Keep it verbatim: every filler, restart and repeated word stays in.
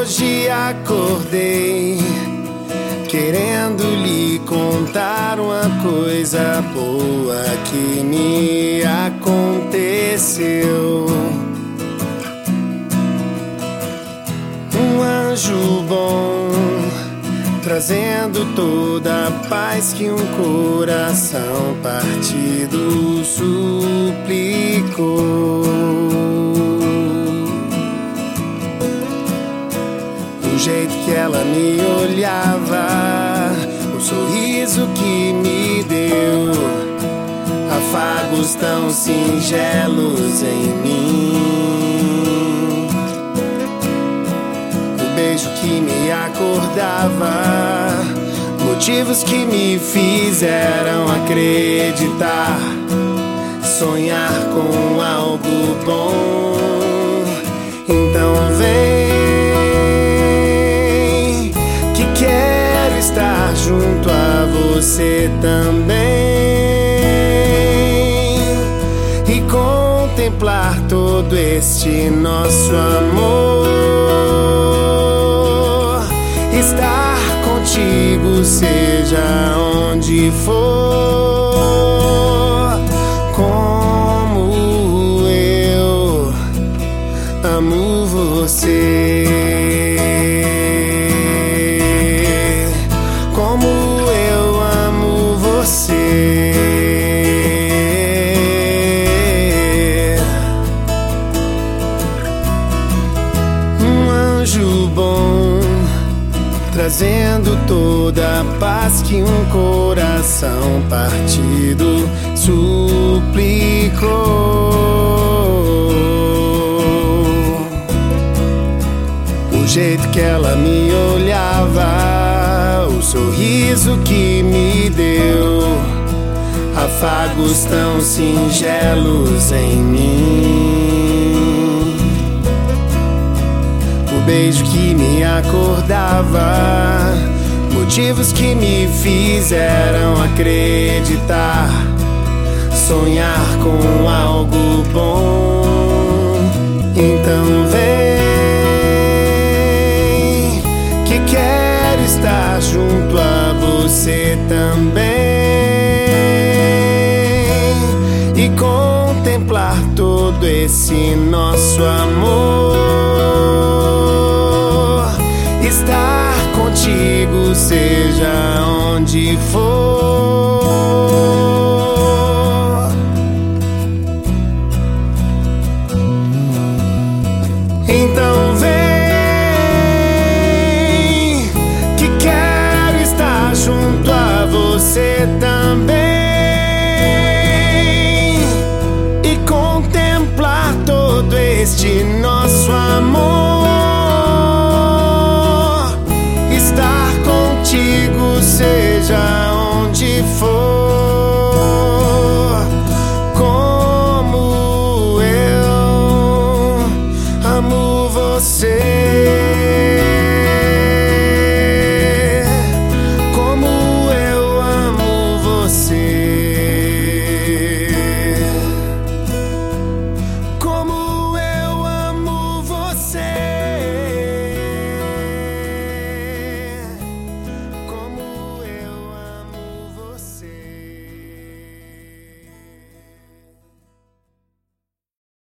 Hoje acordei querendo lhe contar uma coisa boa que me aconteceu. Um anjo bom trazendo toda a paz que um coração partido suplicou. O jeito que ela me olhava, o sorriso que me deu, afagos tão singelos em mim. O beijo que me acordava, motivos que me fizeram acreditar, sonhar com algo bom. Então vem, quero estar junto a você também e contemplar todo este nosso amor. Estar contigo, seja onde for, como eu amo você. Um anjo bom trazendo toda a paz que um coração partido suplicou. O jeito que ela me olhava, o sorriso que me deu, afagos tão singelos em mim. O beijo que me acordava, motivos que me fizeram acreditar, sonhar com algo bom. Então vem, que quero estar junto a você também e contemplar todo esse nosso amor. Estar contigo, seja onde for.